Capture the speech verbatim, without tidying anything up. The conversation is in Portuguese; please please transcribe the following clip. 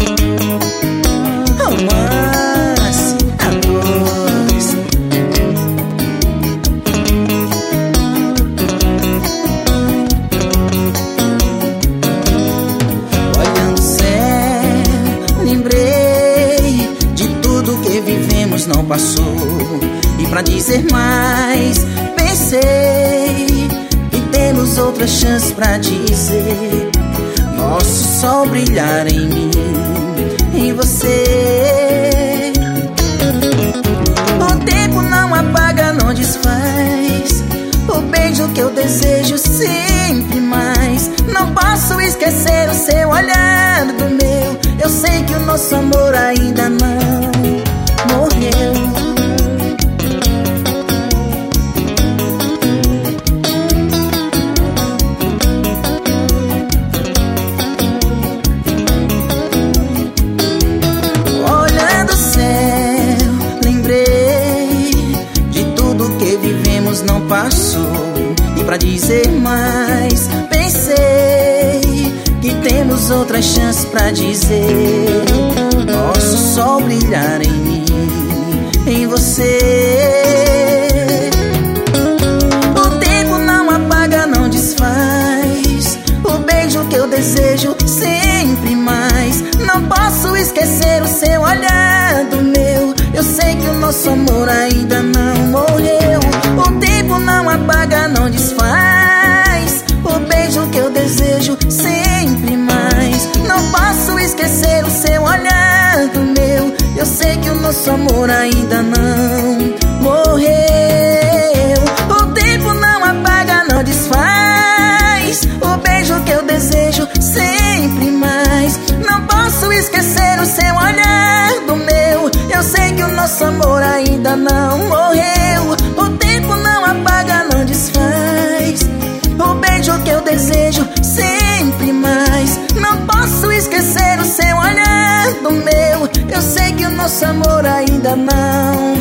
Romance, amores. Olhando o céu, lembrei de tudo que vivemos, não passou. E pra dizer mais, pensei que temos outras chances pra dizer. Nosso sol brilhar em mim, em você. O tempo não apaga, não desfaz o beijo que eu desejo sempre mais. Não posso esquecer o seu olhar do meu. Eu sei que o nosso amor ainda não morreu. Não passou. E pra dizer mais, pensei que temos outras chances pra dizer. Nosso sol brilhar em mim, em você. O tempo não apaga, não desfaz o beijo que eu desejo sempre mais. Não posso esquecer o seu olhar do meu. Eu sei que o nosso amor ainda não morreu. O tempo não apaga, não desfaz o beijo que eu desejo sempre mais. Não posso esquecer o seu olhar do meu. Eu sei que o nosso amor ainda não morreu. O tempo não apaga, não desfaz o beijo que eu desejo sempre mais. Não posso esquecer o seu olhar do meu. Eu sei que o nosso amor ainda não morreu. O tempo não apaga, não desfaz o beijo que eu desejo sempre mais. Não posso esquecer o seu olhar do meu. Eu sei que o nosso amor ainda não